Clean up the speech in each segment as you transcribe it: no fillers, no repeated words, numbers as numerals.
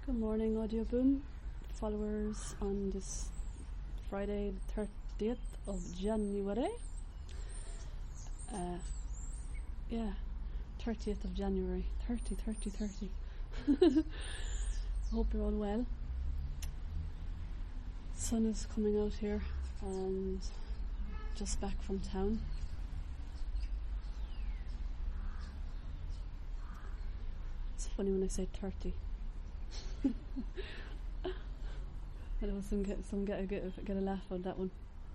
Good morning, Audio Boom followers on this Friday, 30th of January. 30th of January. 30. Hope you're all well. Sun is coming out here and just back from town. It's funny when I say 30. I know some get a laugh on that one.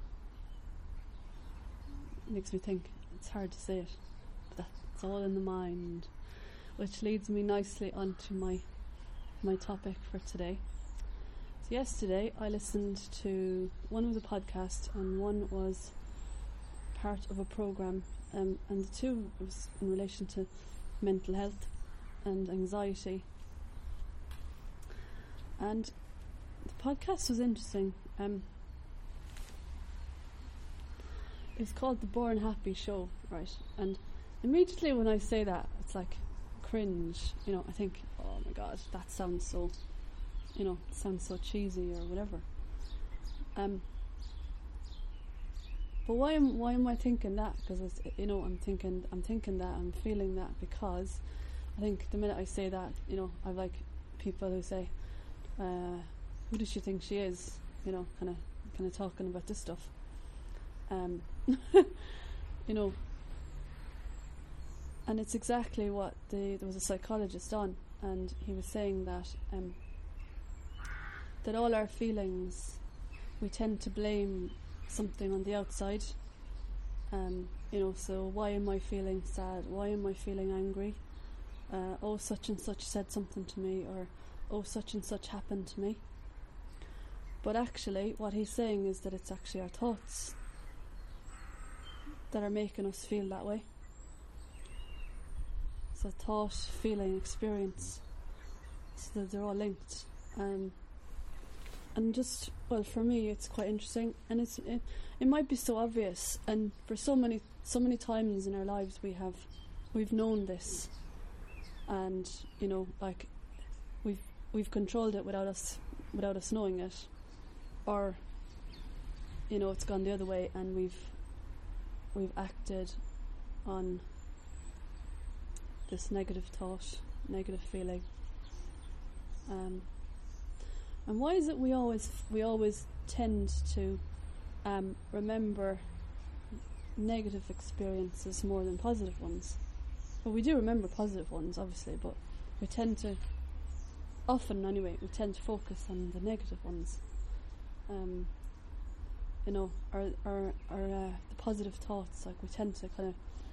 It makes me think it's hard to say it, but that's all in the mind, which leads me nicely onto my topic for today. So yesterday I listened to one was a podcast and one was part of a program, and the two was in relation to mental health and anxiety. And the podcast was interesting. It's called The Born Happy Show, right? And immediately when I say that, it's like cringe. I think, oh my god, that sounds so, sounds so cheesy or whatever. But why am I thinking that? Because I'm thinking that, I'm feeling that because I think the minute I say that, I've like people who say, who does she think she is? Kind of talking about this stuff. And it's exactly what there was a psychologist on, and he was saying that that all our feelings, we tend to blame something on the outside. So why am I feeling sad? Why am I feeling angry? Oh, such and such said something to me, or oh, such and such happened to me. But actually what he's saying is that it's actually our thoughts that are making us feel that way. So thought, feeling, experience, so that they're all linked. And just, well, for me it's quite interesting, and it might be so obvious, and for so many times in our lives we've known this, and like we've controlled it without us knowing it, or it's gone the other way and we've acted on this negative thought, negative feeling. And why is it we always tend to remember negative experiences more than positive ones? Well, we do remember positive ones, obviously, but we tend to, often anyway, we tend to focus on the negative ones. The positive thoughts, like we tend to kind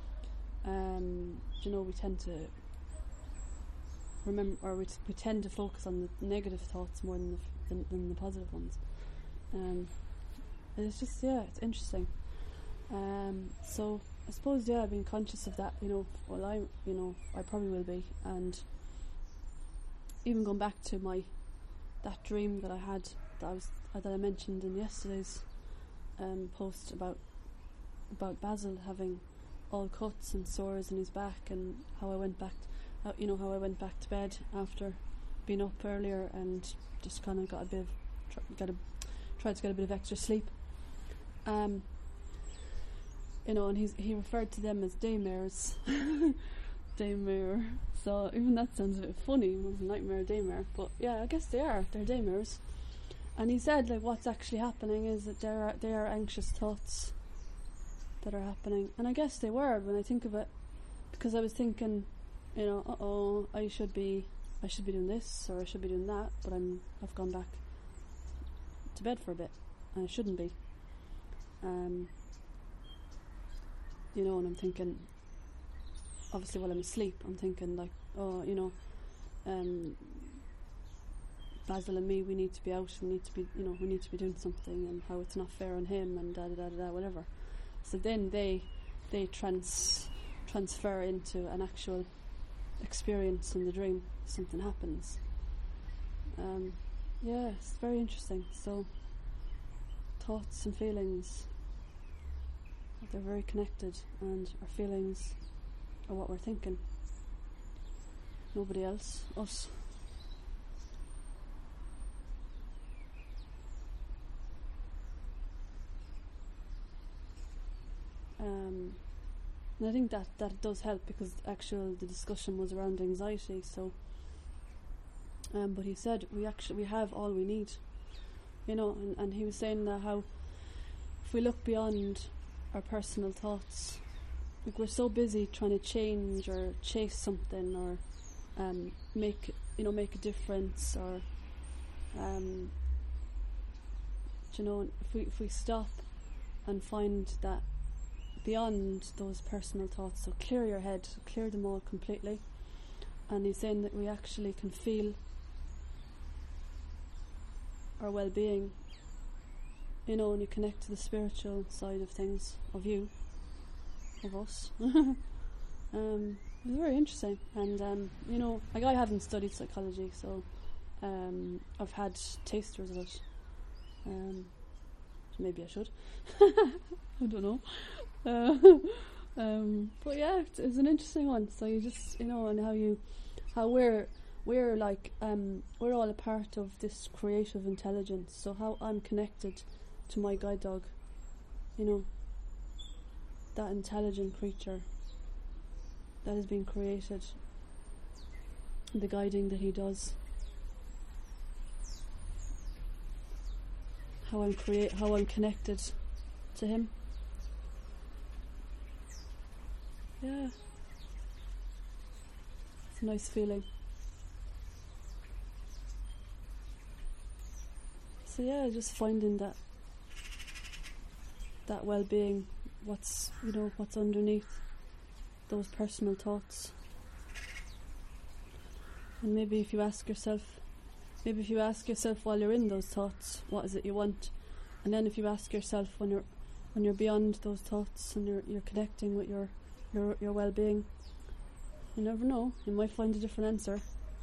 of, we tend to remember, or we tend to focus on the negative thoughts more than the positive ones. And it's just, it's interesting. So I suppose, being conscious of that, I probably will be, and even going back to that dream that I had, that I mentioned in yesterday's post about Basil having all cuts and sores in his back, and how I went back to bed after being up earlier and just kind of got tried to get a bit of extra sleep. And he referred to them as daymares. Daymare. So even that sounds a bit funny. It was a nightmare, daymare. But yeah, I guess they are. They're daymares. And he said, like, what's actually happening is that there are anxious thoughts that are happening. And I guess they were, when I think of it, because I was thinking, I should be doing this, or I should be doing that, but I've gone back to bed for a bit, and I shouldn't be. And I'm thinking, obviously while I'm asleep, I'm thinking like, Basil and me, we need to be out, we need to be doing something, and how it's not fair on him, and whatever. So then they transfer into an actual experience in the dream. Something happens. It's very interesting. So thoughts and feelings, they're very connected, and our feelings are what we're thinking. Nobody else, us. And I think that does help, because the discussion was around anxiety. So, but he said we have all we need, and he was saying that how if we look beyond our personal thoughts, like we're so busy trying to change or chase something or make a difference, or if we stop and find that beyond those personal thoughts, so clear your head, clear them all completely. And he's saying that we actually can feel our well-being, and you connect to the spiritual side of things, of us. It was very interesting. And like, I haven't studied psychology, so I've had tasters of it. Maybe I should. I don't know. But yeah, it's an interesting one. So you just, and how we're like, we're all a part of this creative intelligence. So how I'm connected to my guide dog, that intelligent creature that has been created, the guiding that he does, how I'm connected to him. Yeah, it's a nice feeling. So yeah, just finding that well-being, what's underneath those personal thoughts. And maybe if you ask yourself while you're in those thoughts, what is it you want? And then if you ask yourself when you're beyond those thoughts and you're connecting with your well-being, you never know, you might find a different answer.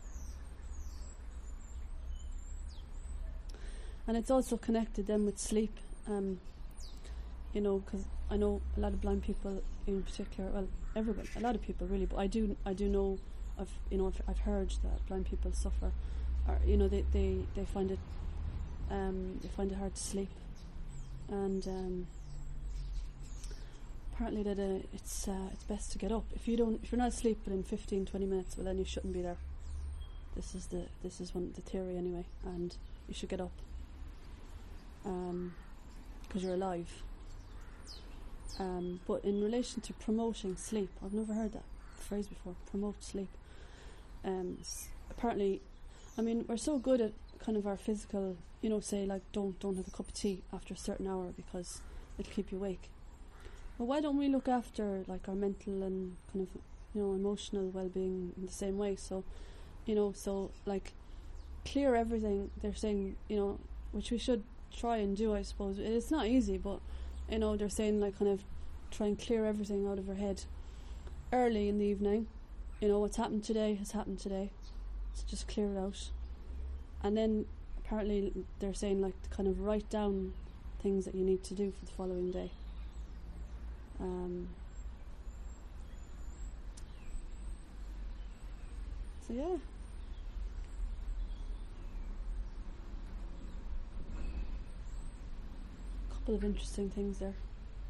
And it's also connected then with sleep, because I know a lot of blind people in particular, well, everybody, a lot of people really, but I do know, I've heard that blind people suffer, or they find it hard to sleep, and apparently that it's best to get up. If you're not asleep within 15-20 minutes, well, then you shouldn't be there. This is the theory anyway, and you should get up, because you're alive. But in relation to promoting sleep, I've never heard that phrase before. Promote sleep. Apparently, I mean, we're so good at kind of our physical, say like don't have a cup of tea after a certain hour because it'll keep you awake. But why don't we look after like our mental and kind of emotional well-being in the same way? So so like clear everything. They're saying which we should try and do, I suppose. It's not easy, but they're saying like kind of try and clear everything out of our head early in the evening. What's happened today has happened today, so just clear it out. And then apparently they're saying like to kind of write down things that you need to do for the following day. So yeah, a couple of interesting things there.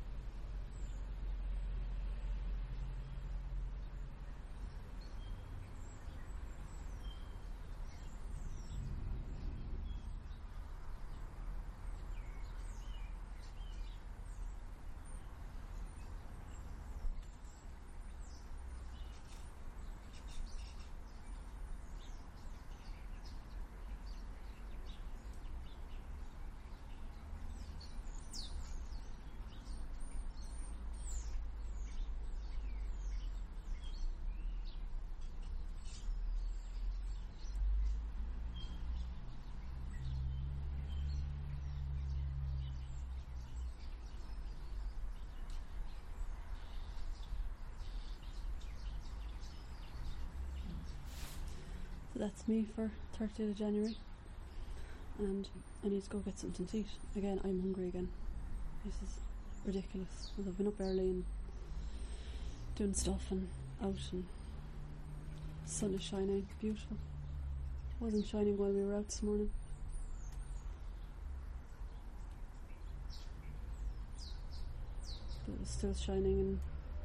That's me for 30th of January, and I need to go get something to eat. Again, I'm hungry again. This is ridiculous. I've been up early and doing stuff and out, and the sun is shining, beautiful. It wasn't shining while we were out this morning. But is still shining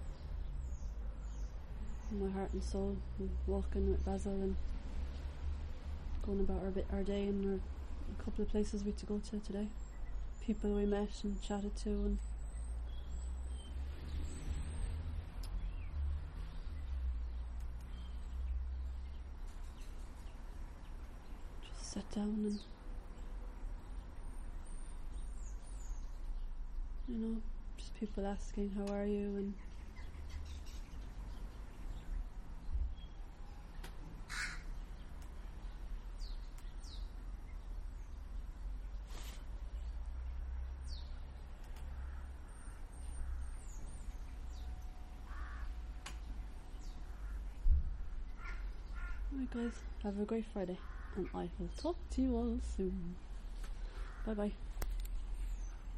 in my heart and soul, and walking with Basil and going about our day, and our a couple of places we had to go to today, people we met and chatted to, and just sat down and, you know, just people asking how are you, and alright guys, have a great Friday, and I will talk to you all soon. Bye bye.